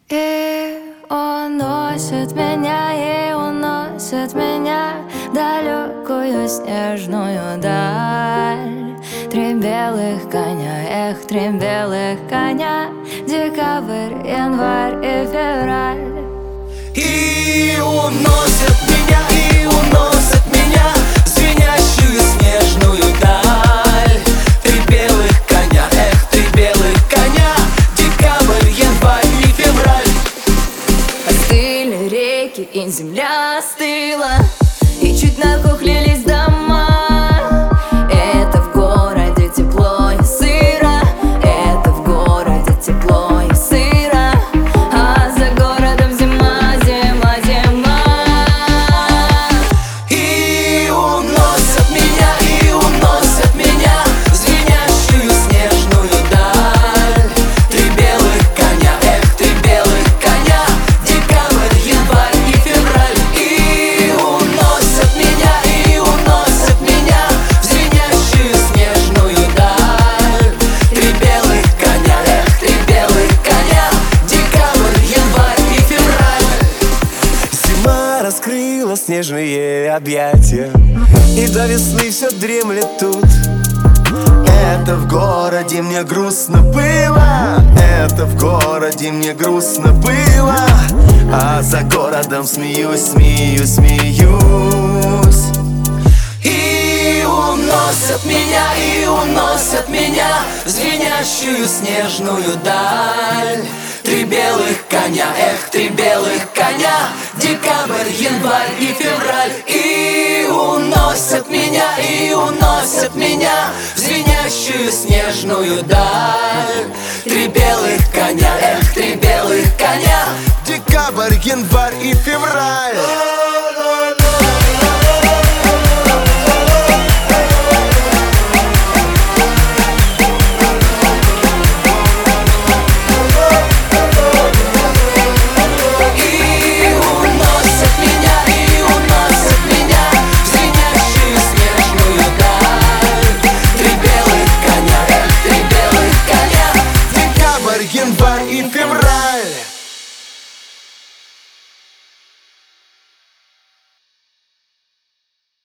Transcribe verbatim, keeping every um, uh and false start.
И уносит меня, и уносит меня в далекую снежную даль. Три белых коня, эх, три белых коня, декабрь, январь и февраль. И уносят меня, и уносят меня в звенящую снежную даль. Три белых коня, эх, три белых коня, декабрь, январь и февраль. Остыли реки, и земля остыла, и чуть нахохлились дома. Это в городе тепло и сыро, это в городе тепло и сыро, а за городом зима, зима, зима. И уносят меня, и уносят меня в звенящую снежную даль. Три белых коня, эх, три белых коня, декабрь, январь и февраль. И уносят меня, и уносят меня в звенящую снежную даль. Три белых коня, эх, три белых коня, декабрь, январь и февраль. Зима раскрыла снежные объятия, и до весны все дремлет тут. Это в городе мне грустно было, это в городе мне грустно было, а за городом смеюсь, смеюсь, смеюсь. И уносят меня, и уносят меня в звенящую снежную даль. Три белых коня, эх, три белых коня, декабрь, январь и февраль. И уносят меня, и уносят меня в звенящую снежную даль. Три белых коня, эх, три белых коня, Декабрь, январь и февраль.